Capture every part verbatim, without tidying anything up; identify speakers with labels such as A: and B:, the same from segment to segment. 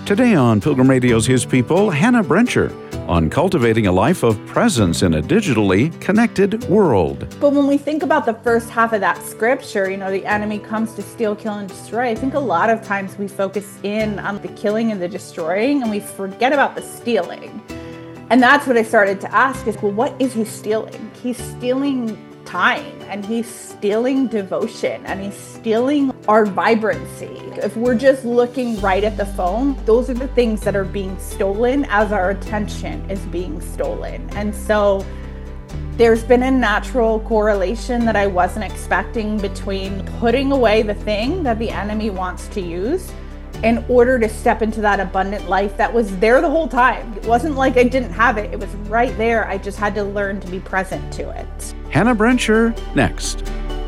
A: Today on Pilgrim Radio's His People, Hannah Brencher on cultivating a life of presence in a digitally connected world.
B: But when we think about the first half of that scripture, you know, the enemy comes to steal, kill, and destroy, I think a lot of times we focus in on the killing and the destroying, and we forget about the stealing. And that's what I started to ask is, well, what is he stealing? He's stealing time, and he's stealing devotion, and he's stealing our vibrancy. If we're just looking right at the phone, those are the things that are being stolen as our attention is being stolen. And so there's been a natural correlation that I wasn't expecting between putting away the thing that the enemy wants to use in order to step into that abundant life that was there the whole time. It wasn't like I didn't have it. It was right there. I just had to learn to be present to it.
A: Hannah Brencher, next.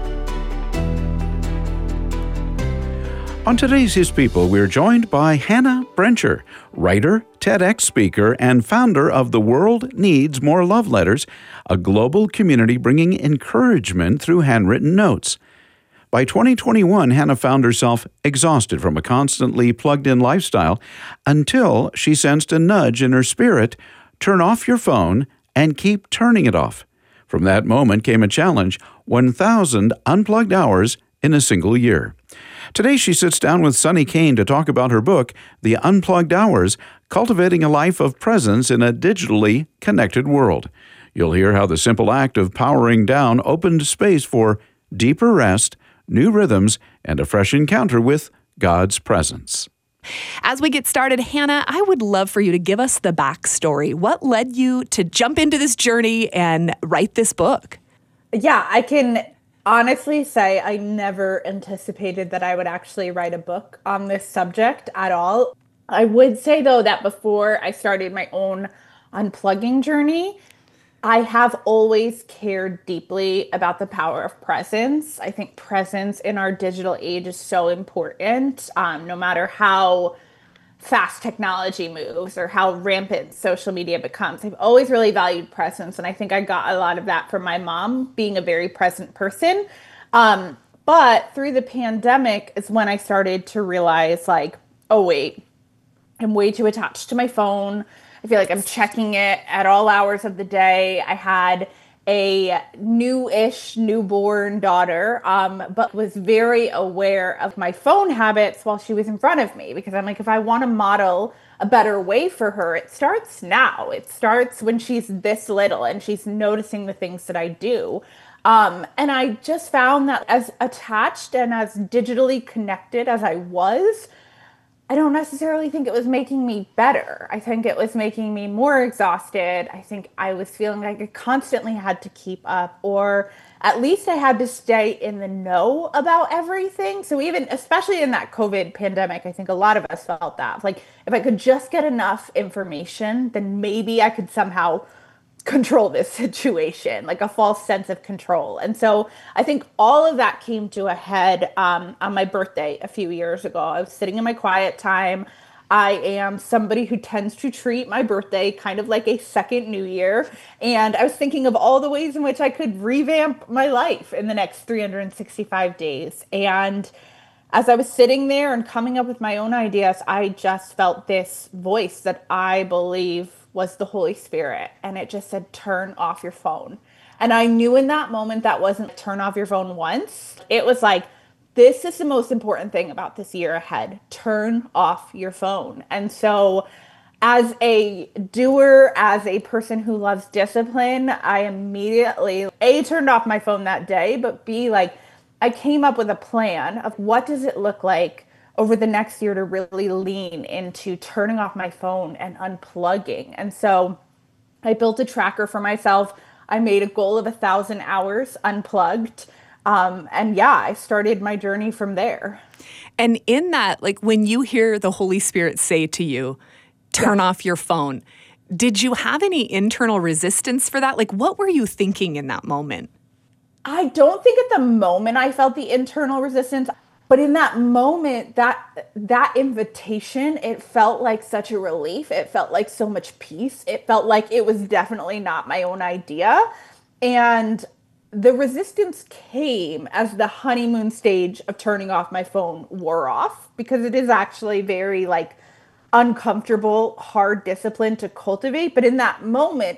A: On today's His People, we're joined by Hannah Brencher, writer, TEDx speaker, and founder of The World Needs More Love Letters, a global community bringing encouragement through handwritten notes. By twenty twenty-one, Hannah found herself exhausted from a constantly plugged-in lifestyle until she sensed a nudge in her spirit: turn off your phone and keep turning it off. From that moment came a challenge: one thousand unplugged hours in a single year. Today she sits down with Sunny Cain to talk about her book, The Unplugged Hours: Cultivating a Life of Presence in a Digitally Connected World. You'll hear how the simple act of powering down opened space for deeper rest, new rhythms, and a fresh encounter with God's presence.
C: As we get started, Hannah, I would love for you to give us the backstory. What led you to jump into this journey and write this book?
B: Yeah, I can honestly say I never anticipated that I would actually write a book on this subject at all. I would say, though, that before I started my own unplugging journey, I have always cared deeply about the power of presence. I think presence in our digital age is so important, um, no matter how fast technology moves or how rampant social media becomes. I've always really valued presence, and I think I got a lot of that from my mom being a very present person. Um, but through the pandemic is when I started to realize, like, oh, wait, I'm way too attached to my phone. I feel like I'm checking it at all hours of the day. I had a new-ish newborn daughter, um, but was very aware of my phone habits while she was in front of me, because I'm like, if I want to model a better way for her, it starts now. It starts when she's this little and she's noticing the things that I do. Um, and I just found that as attached and as digitally connected as I was, I don't necessarily think it was making me better. I think it was making me more exhausted. I think I was feeling like I constantly had to keep up, or at least I had to stay in the know about everything. So even, especially in that COVID pandemic, I think a lot of us felt that. Like, if I could just get enough information, then maybe I could somehow control this situation, like a false sense of control. And so I think all of that came to a head um, on my birthday a few years ago. I was sitting in my quiet time. I am somebody who tends to treat my birthday kind of like a second New Year. And I was thinking of all the ways in which I could revamp my life in the next three hundred sixty-five days. And as I was sitting there and coming up with my own ideas, I just felt this voice that I believe was the Holy Spirit. And it just said, turn off your phone. And I knew in that moment that wasn't turn off your phone once. It was like, this is the most important thing about this year ahead. Turn off your phone. And so as a doer, as a person who loves discipline, I immediately, A, turned off my phone that day, but B, like, I came up with a plan of what does it look like over the next year to really lean into turning off my phone and unplugging. And so I built a tracker for myself. I made a goal of a thousand hours unplugged. Um, and yeah, I started my journey from there.
C: And in that, like, when you hear the Holy Spirit say to you, turn yeah. off your phone, did you have any internal resistance for that? Like, what were you thinking in that moment?
B: I don't think at the moment I felt the internal resistance. But in that moment, that that invitation, it felt like such a relief. It felt like so much peace. It felt like it was definitely not my own idea. And the resistance came as the honeymoon stage of turning off my phone wore off, because it is actually very like uncomfortable, hard discipline to cultivate. But in that moment,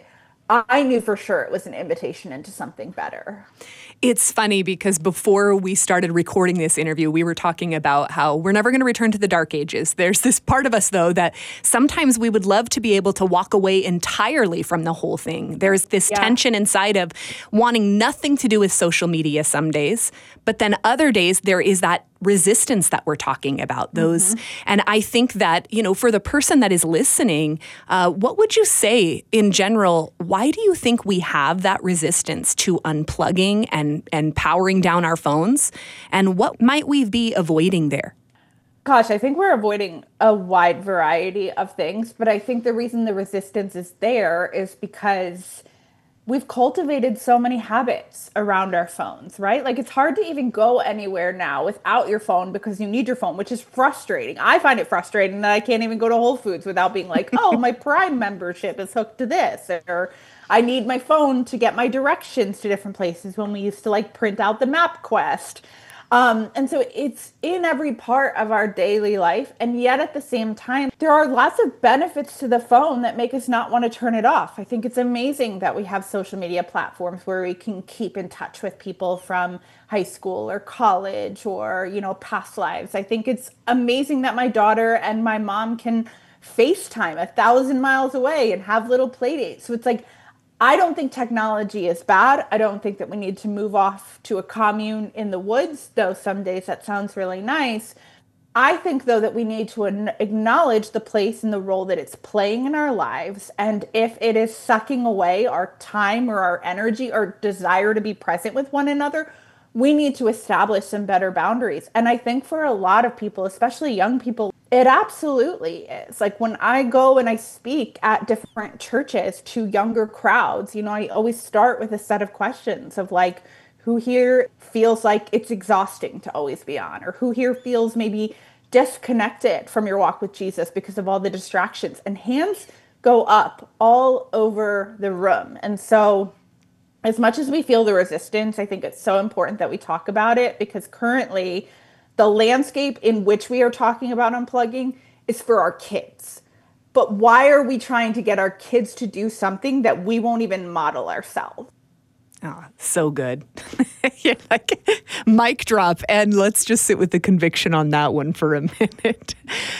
B: I knew for sure it was an invitation into something better.
C: It's funny because before we started recording this interview, we were talking about how we're never going to return to the dark ages. There's this part of us, though, that sometimes we would love to be able to walk away entirely from the whole thing. There's this yeah. tension inside of wanting nothing to do with social media some days, but then other days there is that resistance that we're talking about. Those, mm-hmm. and I think that, you know, for the person that is listening, uh, what would you say in general? Why do you think we have that resistance to unplugging and and powering down our phones? And what might we be avoiding there?
B: Gosh, I think we're avoiding a wide variety of things, but I think the reason the resistance is there is because we've cultivated so many habits around our phones, right? Like it's hard to even go anywhere now without your phone because you need your phone, which is frustrating. I find it frustrating that I can't even go to Whole Foods without being like, oh, my Prime membership is hooked to this, or I need my phone to get my directions to different places when we used to like print out the MapQuest. Um, and so it's in every part of our daily life. And yet at the same time, there are lots of benefits to the phone that make us not want to turn it off. I think it's amazing that we have social media platforms where we can keep in touch with people from high school or college or, you know, past lives. I think it's amazing that my daughter and my mom can FaceTime a thousand miles away and have little play dates. So it's like, I don't think technology is bad. I don't think that we need to move off to a commune in the woods, though some days that sounds really nice. I think, though, that we need to acknowledge the place and the role that it's playing in our lives. And if it is sucking away our time or our energy or desire to be present with one another, we need to establish some better boundaries. And I think for a lot of people, especially young people, it absolutely is. Like when I go and I speak at different churches to younger crowds, you know, I always start with a set of questions of like, who here feels like it's exhausting to always be on, or who here feels maybe disconnected from your walk with Jesus because of all the distractions, and hands go up all over the room. And so as much as we feel the resistance, I think it's so important that we talk about it, because currently the landscape in which we are talking about unplugging is for our kids. But why are we trying to get our kids to do something that we won't even model ourselves?
C: Oh, so good. Yeah, like mic drop. And let's just sit with the conviction on that one for a minute.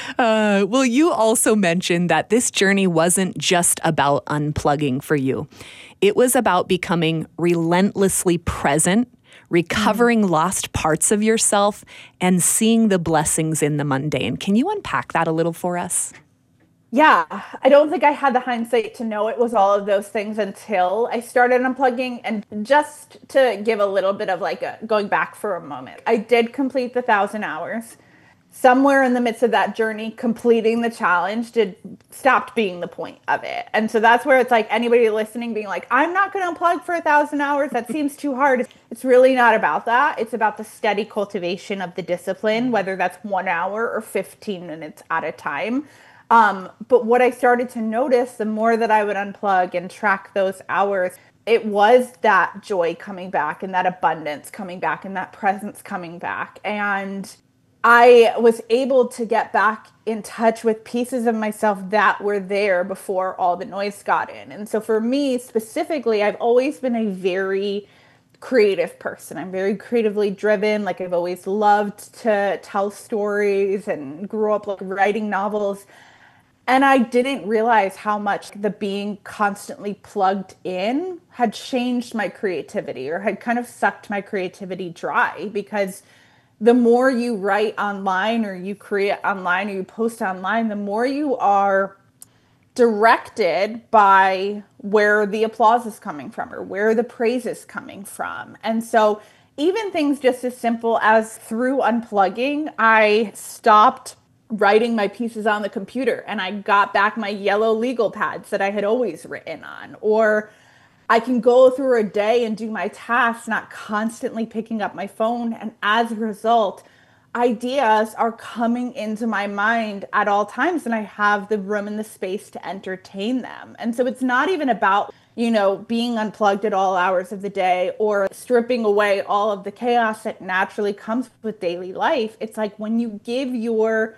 C: Uh, well, you also mentioned that this journey wasn't just about unplugging for you. It was about becoming relentlessly present, recovering mm. lost parts of yourself, and seeing the blessings in the mundane. Can you unpack that a little for us?
B: Yeah, I don't think I had the hindsight to know it was all of those things until I started unplugging. And just to give a little bit of like a going back for a moment, I did complete the thousand hours. Somewhere in the midst of that journey, completing the challenge did stopped being the point of it. And so that's where it's like anybody listening being like, I'm not going to unplug for a thousand hours. That seems too hard. It's really not about that. It's about the steady cultivation of the discipline, whether that's one hour or fifteen minutes at a time. Um, but what I started to notice, the more that I would unplug and track those hours, it was that joy coming back and that abundance coming back and that presence coming back. And I was able to get back in touch with pieces of myself that were there before all the noise got in. And so for me specifically, I've always been a very creative person. I'm very creatively driven. Like I've always loved to tell stories and grew up like writing novels. And I didn't realize how much the being constantly plugged in had changed my creativity, or had kind of sucked my creativity dry, because the more you write online or you create online or you post online, the more you are directed by where the applause is coming from or where the praise is coming from. And so even things just as simple as through unplugging, I stopped writing my pieces on the computer and I got back my yellow legal pads that I had always written on. Or I can go through a day and do my tasks, not constantly picking up my phone. And as a result, ideas are coming into my mind at all times, and I have the room and the space to entertain them. And so it's not even about, you know, being unplugged at all hours of the day or stripping away all of the chaos that naturally comes with daily life. It's like when you give your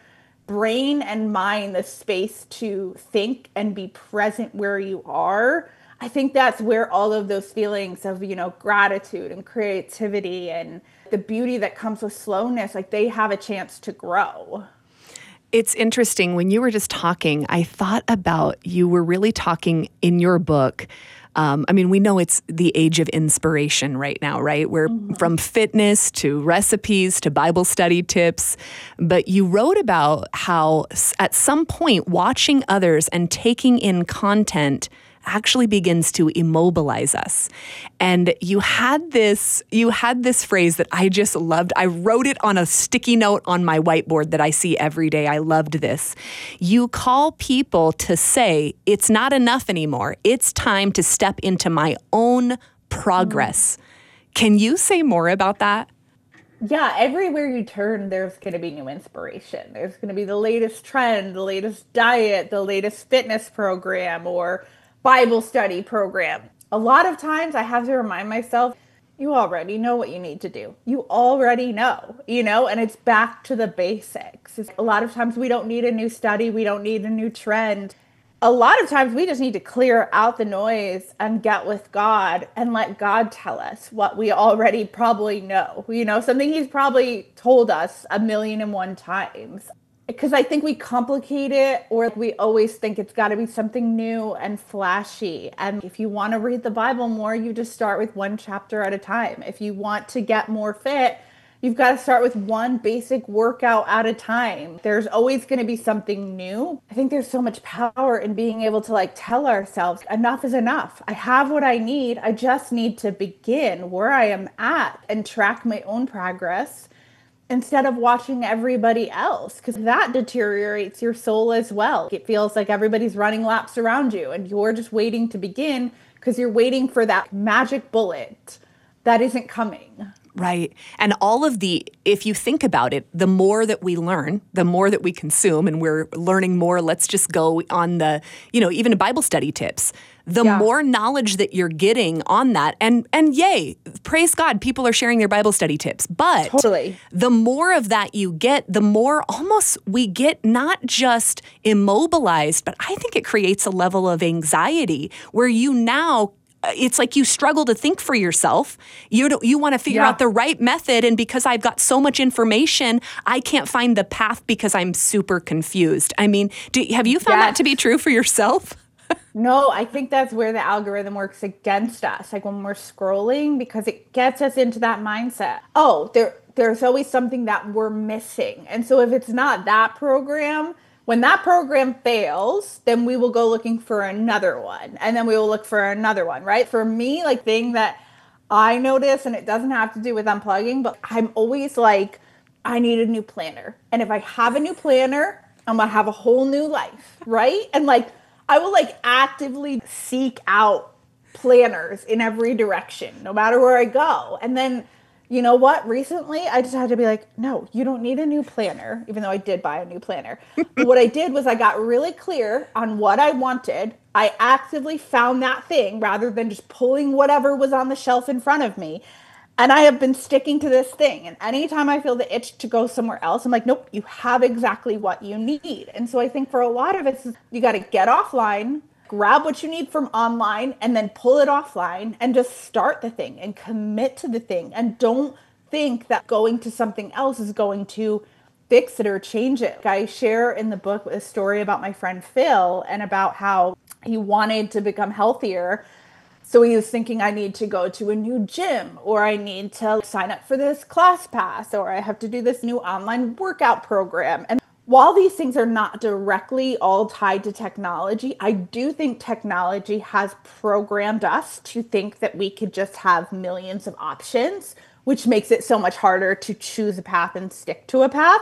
B: brain and mind the space to think and be present where you are, I think that's where all of those feelings of, you know, gratitude and creativity and the beauty that comes with slowness, like they have a chance to grow.
C: It's interesting. When you were just talking, I thought about you were really talking in your book. Um, I mean, we know it's the age of inspiration right now, right? We're mm-hmm. from fitness to recipes to Bible study tips. But you wrote about how at some point watching others and taking in content actually begins to immobilize us. And you had this you had this phrase that I just loved. I wrote it on a sticky note on my whiteboard that I see every day. I loved this. You call people to say, it's not enough anymore. It's time to step into my own progress. Mm. Can you say more about that?
B: Yeah, everywhere you turn, there's going to be new inspiration. There's going to be the latest trend, the latest diet, the latest fitness program, or Bible study program. A lot of times I have to remind myself, you already know what you need to do. You already know, you know, and it's back to the basics. A lot of times we don't need a new study. We don't need a new trend. A lot of times we just need to clear out the noise and get with God and let God tell us what we already probably know, you know, something he's probably told us a million and one times. Because I think we complicate it, or we always think it's got to be something new and flashy. And if you want to read the Bible more, you just start with one chapter at a time. If you want to get more fit, you've got to start with one basic workout at a time. There's always going to be something new. I think there's so much power in being able to like tell ourselves, enough is enough. I have what I need. I just need to begin where I am at and track my own progress, instead of watching everybody else, because that deteriorates your soul as well. It feels like everybody's running laps around you and you're just waiting to begin because you're waiting for that magic bullet that isn't coming.
C: Right. And all of the, if you think about it, the more that we learn, the more that we consume, and we're learning more, let's just go on the, you know, even Bible study tips. The yeah. more knowledge that you're getting on that, and and yay, praise God, people are sharing their Bible study tips. But
B: totally.
C: The more of that you get, the more almost we get not just immobilized, but I think it creates a level of anxiety where you now, it's like you struggle to think for yourself. You don't, you want to figure yeah. out the right method, and because I've got so much information, I can't find the path because I'm super confused. I mean, do, have you found yes. that to be true for yourself?
B: No, I think that's where the algorithm works against us. Like when we're scrolling, because it gets us into that mindset. Oh, there, there's always something that we're missing. And so if it's not that program, when that program fails, then we will go looking for another one. And then we will look for another one, right? For me, like thing that I notice, and it doesn't have to do with unplugging, but I'm always like, I need a new planner. And if I have a new planner, I'm going to have a whole new life, right? And like, I will like actively seek out planners in every direction, no matter where I go. And then, you know what? Recently, I just had to be like, no, you don't need a new planner, even though I did buy a new planner. But what I did was I got really clear on what I wanted. I actively found that thing rather than just pulling whatever was on the shelf in front of me. And I have been sticking to this thing. And anytime I feel the itch to go somewhere else, I'm like, nope, you have exactly what you need. And so I think for a lot of it, you got to get offline, grab what you need from online, and then pull it offline and just start the thing and commit to the thing. And don't think that going to something else is going to fix it or change it. I share in the book a story about my friend Phil and about how he wanted to become healthier. So he was thinking, I need to go to a new gym, or I need to sign up for this class pass, or I have to do this new online workout program. And while these things are not directly all tied to technology, I do think technology has programmed us to think that we could just have millions of options, which makes it so much harder to choose a path and stick to a path.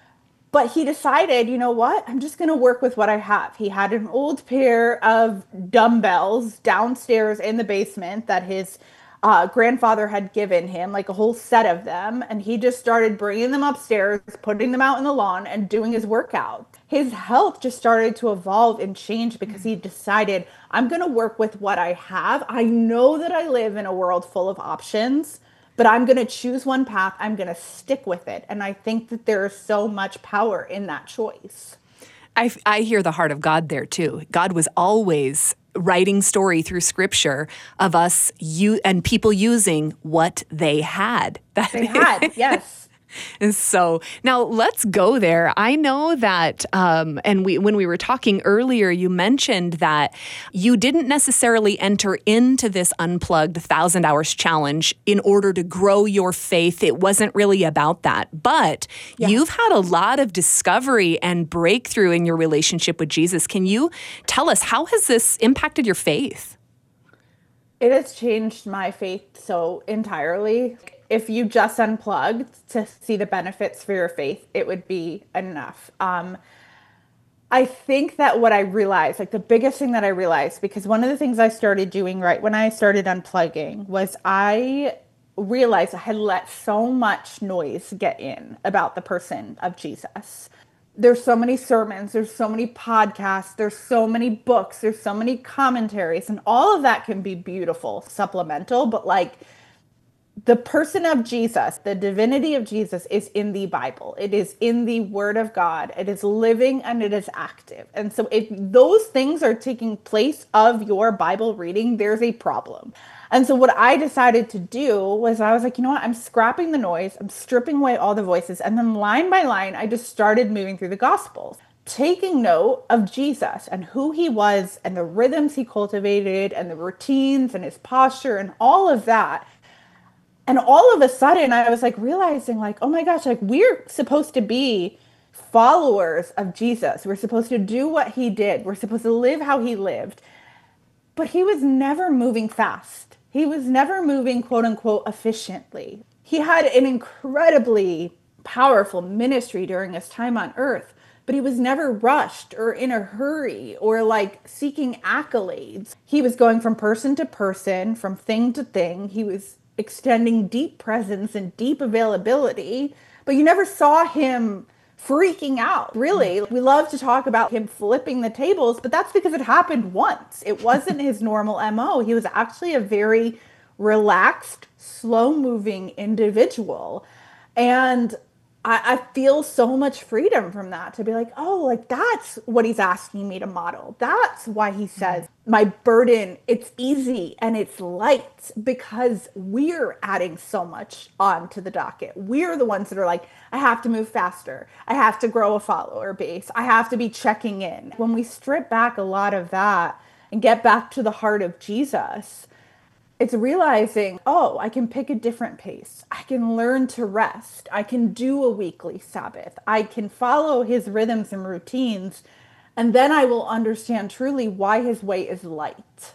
B: But he decided, you know what, I'm just going to work with what I have. He had an old pair of dumbbells downstairs in the basement that his uh, grandfather had given him, like a whole set of them. And he just started bringing them upstairs, putting them out in the lawn and doing his workout. His health just started to evolve and change because he decided, I'm going to work with what I have. I know that I live in a world full of options, but I'm going to choose one path. I'm going to stick with it. And I think that there is so much power in that choice.
C: I, I hear the heart of God there too. God was always writing story through scripture of us you and people using what they had.
B: That they had, yes.
C: And so now let's go there. I know that, um, and we when we were talking earlier, you mentioned that you didn't necessarily enter into this Unplugged Thousand Hours Challenge in order to grow your faith. It wasn't really about that. But yeah. You've had a lot of discovery and breakthrough in your relationship with Jesus. Can you tell us, how has this impacted your faith?
B: It has changed my faith so entirely. If you just unplugged to see the benefits for your faith, it would be enough. Um, I think that what I realized, like the biggest thing that I realized, because one of the things I started doing right when I started unplugging was I realized I had let so much noise get in about the person of Jesus. There's so many sermons, there's so many podcasts, there's so many books, there's so many commentaries, and all of that can be beautiful, supplemental, but like the person of Jesus, the divinity of Jesus is in the Bible. It is in the Word of God. It is living and it is active. And so if those things are taking place of your Bible reading, there's a problem. And so what I decided to do was I was like, you know what? I'm scrapping the noise. I'm stripping away all the voices. And then line by line, I just started moving through the Gospels, taking note of Jesus and who he was and the rhythms he cultivated and the routines and his posture and all of that. And all of a sudden I was like realizing like, oh my gosh, like we're supposed to be followers of Jesus. We're supposed to do what he did. We're supposed to live how he lived. But he was never moving fast. He was never moving, quote unquote, efficiently. He had an incredibly powerful ministry during his time on earth, but he was never rushed or in a hurry or like seeking accolades. He was going from person to person, from thing to thing. He was extending deep presence and deep availability, but you never saw him freaking out, really. We love to talk about him flipping the tables, but that's because it happened once. It wasn't his normal M O. He was actually a very relaxed, slow-moving individual. And I, I feel so much freedom from that to be like, oh, like that's what he's asking me to model. That's why he says my burden, it's easy and it's light, because we're adding so much onto the docket. We're the ones that are like, I have to move faster. I have to grow a follower base. I have to be checking in. When we strip back a lot of that and get back to the heart of Jesus, it's realizing, oh, I can pick a different pace. I can learn to rest. I can do a weekly Sabbath. I can follow his rhythms and routines. And then I will understand truly why his way is light.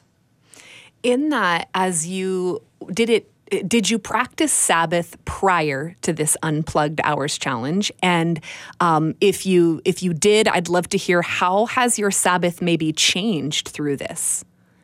C: In that, as you did it, did you practice Sabbath prior to this Unplugged Hours Challenge? And um, if you if you did, I'd love to hear, how has your Sabbath maybe changed through this?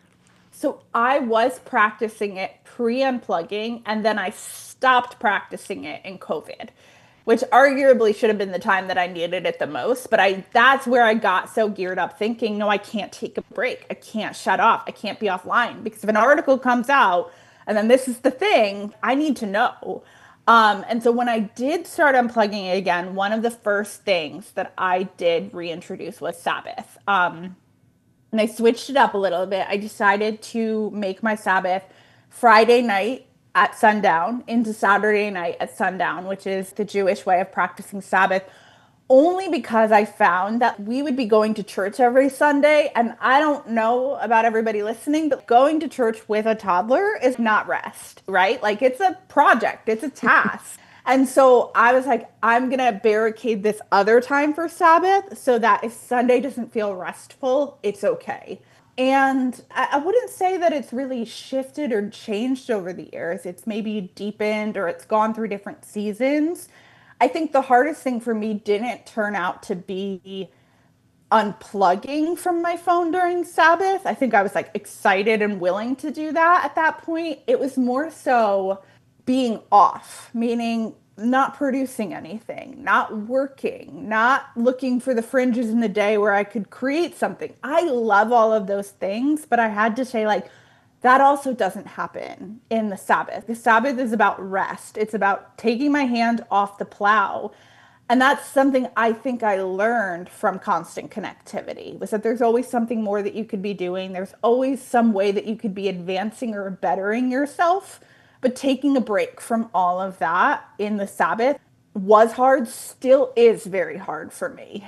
B: So I was practicing it pre-unplugging, and then I stopped practicing it in COVID, which arguably should have been the time that I needed it the most. But I that's where I got so geared up thinking, no, I can't take a break. I can't shut off. I can't be offline, because if an article comes out and then this is the thing, I need to know. Um, and so when I did start unplugging it again, one of the first things that I did reintroduce was Sabbath. Um, And I switched it up a little bit. I decided to make my Sabbath Friday night at sundown into Saturday night at sundown, which is the Jewish way of practicing Sabbath, only because I found that we would be going to church every Sunday. And I don't know about everybody listening, but going to church with a toddler is not rest, right? Like it's a project, it's a task. And so I was like, I'm going to barricade this other time for Sabbath so that if Sunday doesn't feel restful, it's okay. And I, I wouldn't say that it's really shifted or changed over the years. It's maybe deepened or it's gone through different seasons. I think the hardest thing for me didn't turn out to be unplugging from my phone during Sabbath. I think I was like excited and willing to do that at that point. It was more so being off, meaning not producing anything, not working, not looking for the fringes in the day where I could create something. I love all of those things, but I had to say like, That also doesn't happen in the Sabbath. The Sabbath is about rest. It's about taking my hand off the plow. And that's something I think I learned from constant connectivity, was that there's always something more that you could be doing. There's always some way that you could be advancing or bettering yourself. But taking a break from all of that in the Sabbath was hard, still is very hard for me.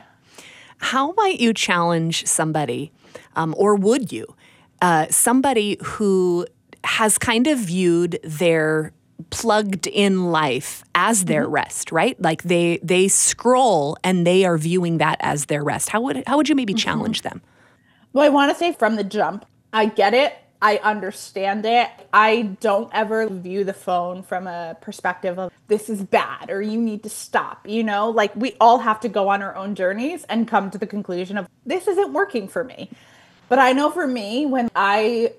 C: How might you challenge somebody, um, or would you, uh, somebody who has kind of viewed their plugged in life as their mm-hmm. rest, right? Like they they scroll and they are viewing that as their rest. How would how would you maybe challenge mm-hmm. them?
B: Well, I want to say from the jump, I get it. I understand it. I don't ever view the phone from a perspective of this is bad or you need to stop, you know, like we all have to go on our own journeys and come to the conclusion of this isn't working for me. But I know for me, when I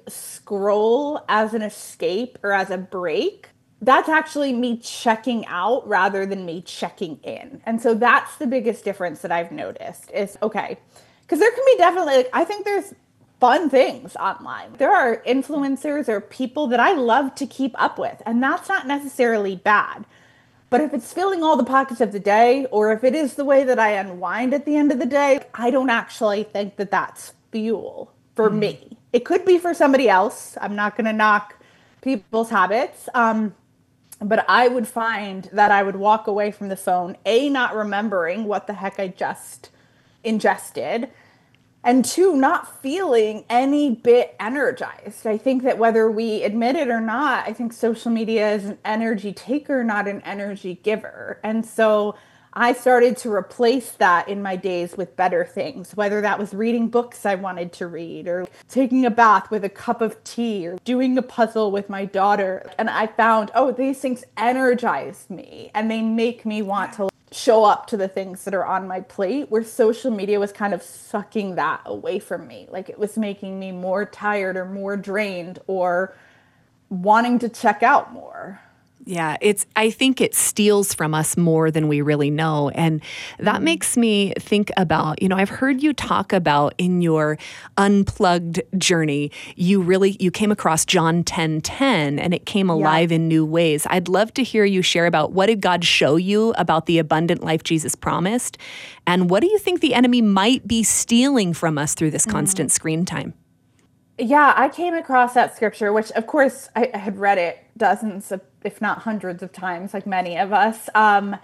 B: scroll as an escape or as a break, that's actually me checking out rather than me checking in. And so that's the biggest difference that I've noticed is, okay, because there can be definitely, like, I think there's fun things online. There are influencers or people that I love to keep up with, and that's not necessarily bad. But if it's filling all the pockets of the day, or if it is the way that I unwind at the end of the day, I don't actually think that that's fuel for mm. me. It could be for somebody else. I'm not going to knock people's habits. Um, but I would find that I would walk away from the phone, A, not remembering what the heck I just ingested, and two, not feeling any bit energized. I think that whether we admit it or not, I think social media is an energy taker, not an energy giver. And so I started to replace that in my days with better things, whether that was reading books I wanted to read or taking a bath with a cup of tea or doing a puzzle with my daughter. And I found, oh, these things energize me and they make me want to show up to the things that are on my plate, where social media was kind of sucking that away from me. Like it was making me more tired or more drained or wanting to check out more.
C: Yeah, it's. I think it steals from us more than we really know. And that mm-hmm. makes me think about, you know, I've heard you talk about in your unplugged journey, you really, you came across John ten ten and it came alive yeah. in new ways. I'd love to hear you share about what did God show you about the abundant life Jesus promised? And what do you think the enemy might be stealing from us through this mm-hmm. constant screen time?
B: Yeah, I came across that scripture, which of course I, I had read it dozens of, if not hundreds of times, like many of us. Um,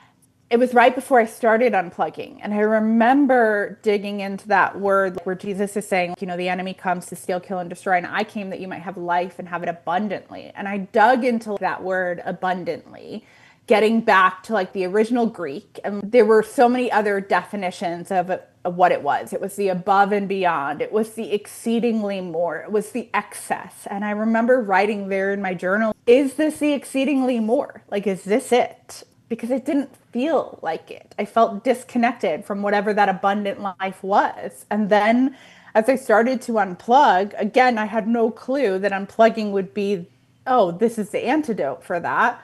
B: it was right before I started unplugging. And I remember digging into that word where Jesus is saying, you know, the enemy comes to steal, kill, and destroy. And I came that you might have life and have it abundantly. And I dug into that word abundantly, getting back to like the original Greek. And there were so many other definitions of it. Of what it was. It was the above and beyond. It was the exceedingly more. It was the excess. And I remember writing there in my journal, is this the exceedingly more? Like, is this it? Because it didn't feel like it. I felt disconnected from whatever that abundant life was. And then as I started to unplug, again, I had no clue that unplugging would be, oh, this is the antidote for that.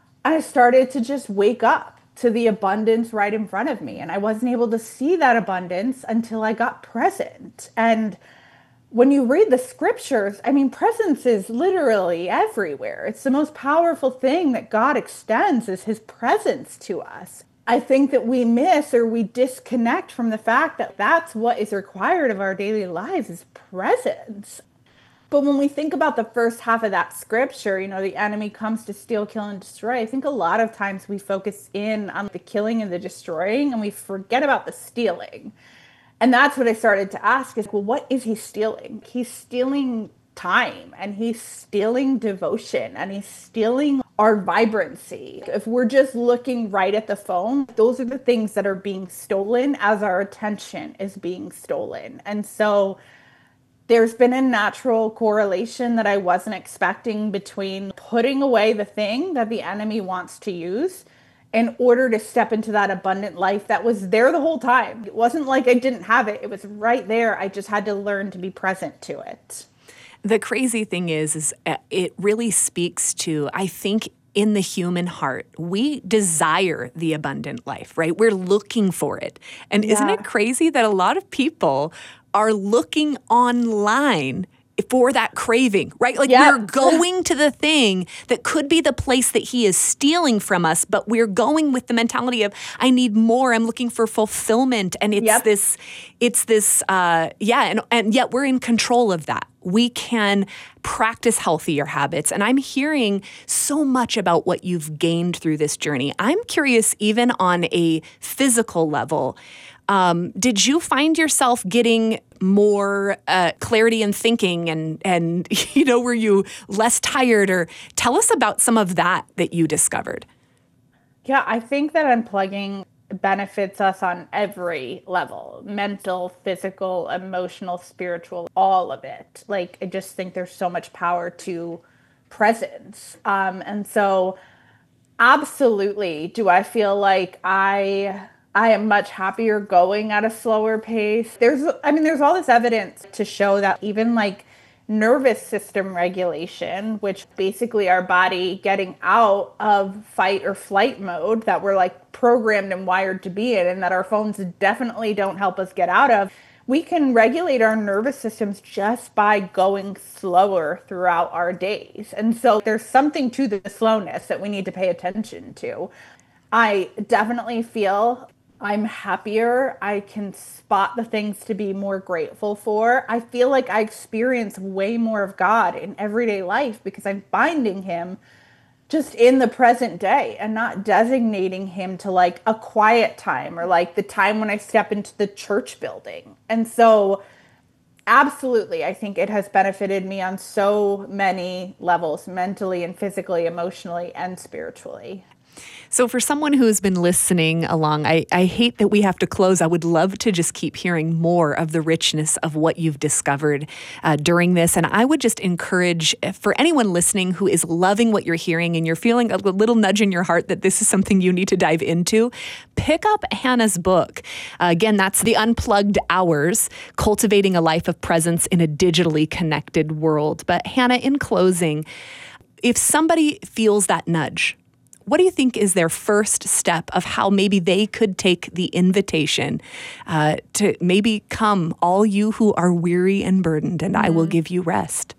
B: I started to just wake up to the abundance right in front of me. And I wasn't able to see that abundance until I got present. And when you read the scriptures, I mean, presence is literally everywhere. It's the most powerful thing that God extends is his presence to us. I think that we miss or we disconnect from the fact that that's what is required of our daily lives is presence. But when we think about the first half of that scripture, you know, the enemy comes to steal, kill, and destroy. I think a lot of times we focus in on the killing and the destroying, and we forget about the stealing. And that's what I started to ask is, well, what is he stealing? He's stealing time, and he's stealing devotion, and he's stealing our vibrancy. If we're just looking right at the phone, those are the things that are being stolen as our attention is being stolen. And so there's been a natural correlation that I wasn't expecting between putting away the thing that the enemy wants to use in order to step into that abundant life that was there the whole time. It wasn't like I didn't have it. It was right there. I just had to learn to be present to it.
C: The crazy thing is, is it really speaks to, I think, in the human heart, we desire the abundant life, right? We're looking for it. And yeah. Isn't it crazy that a lot of people are looking online for that craving, right? Like
B: Yep.
C: we're going to the thing that could be the place that he is stealing from us, but we're going with the mentality of, I need more. I'm looking for fulfillment. And it's
B: Yep.
C: this, it's this, uh, yeah. And, and yet we're in control of that. We can practice healthier habits. And I'm hearing so much about what you've gained through this journey. I'm curious, even on a physical level, um, did you find yourself getting more uh, clarity in thinking and, and, you know, were you less tired? Or tell us about some of that that you discovered.
B: Yeah, I think that unplugging benefits us on every level, mental, physical, emotional, spiritual, all of it. Like, I just think there's so much power to presence. Um, and so absolutely, do I feel like I I am much happier going at a slower pace? There's, I mean, there's all this evidence to show that even like nervous system regulation, which basically our body getting out of fight or flight mode that we're like programmed and wired to be in, and that our phones definitely don't help us get out of, we can regulate our nervous systems just by going slower throughout our days. And so there's something to the slowness that we need to pay attention to. I definitely feel I'm happier. I can spot the things to be more grateful for. I feel like I experience way more of God in everyday life because I'm finding him just in the present day and not designating him to like a quiet time or like the time when I step into the church building. And so absolutely, I think it has benefited me on so many levels, mentally and physically, emotionally, and spiritually.
C: So for someone who's been listening along, I, I hate that we have to close. I would love to just keep hearing more of the richness of what you've discovered uh, during this. And I would just encourage, for anyone listening who is loving what you're hearing and you're feeling a little nudge in your heart that this is something you need to dive into, pick up Hannah's book. Uh, again, that's The Unplugged Hours, Cultivating a Life of Presence in a Digitally Connected World. But Hannah, in closing, if somebody feels that nudge, what do you think is their first step of how maybe they could take the invitation uh, to maybe come, all you who are weary and burdened, and mm-hmm. I will give you rest?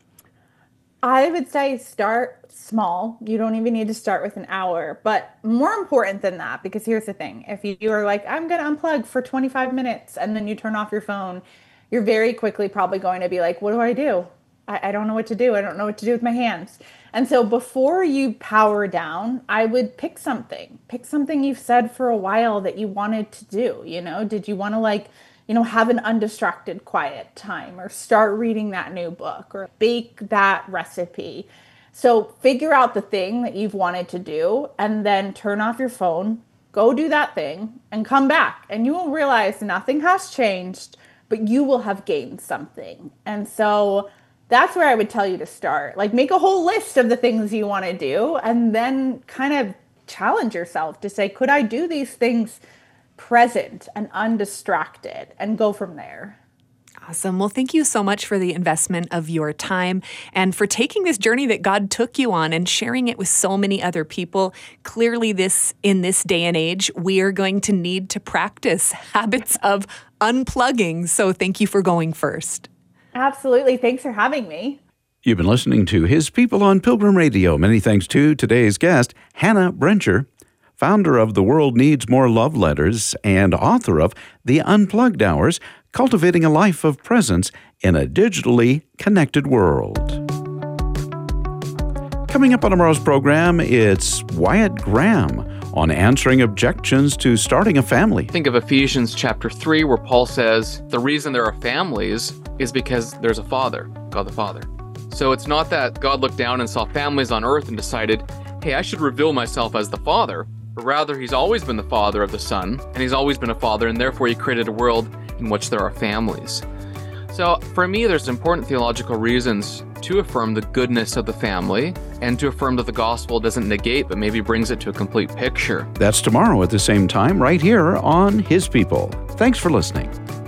B: I would say start small. You don't even need to start with an hour. But more important than that, because here's the thing. If you are like, I'm going to unplug for twenty-five minutes, and then you turn off your phone, you're very quickly probably going to be like, what do I do? I, I don't know what to do. I don't know what to do with my hands. And so before you power down, I would pick something. Pick something you've said for a while that you wanted to do. You know, did you want to like, you know, have an undistracted quiet time or start reading that new book or bake that recipe? So figure out the thing that you've wanted to do and then turn off your phone, go do that thing and come back. And you will realize nothing has changed, but you will have gained something. And so that's where I would tell you to start. Like, make a whole list of the things you want to do and then kind of challenge yourself to say, could I do these things present and undistracted, and go from there.
C: Awesome. Well, thank you so much for the investment of your time and for taking this journey that God took you on and sharing it with so many other people. Clearly, this in this day and age, we are going to need to practice habits of unplugging. So thank you for going first.
B: Absolutely. Thanks for having me.
A: You've been listening to His People on Pilgrim Radio. Many thanks to today's guest, Hannah Brencher, founder of The World Needs More Love Letters and author of The Unplugged Hours, Cultivating a Life of Presence in a Digitally Connected World. Coming up on tomorrow's program, it's Wyatt Graham on answering objections to starting a family.
D: Think of Ephesians chapter three, where Paul says the reason there are families is because there's a father, God the Father. So it's not that God looked down and saw families on earth and decided, hey, I should reveal myself as the father, but rather he's always been the father of the son, and he's always been a father, and therefore he created a world in which there are families. So for me, there's important theological reasons to affirm the goodness of the family and to affirm that the gospel doesn't negate, but maybe brings it to a complete picture.
A: That's tomorrow at the same time, right here on His People. Thanks for listening.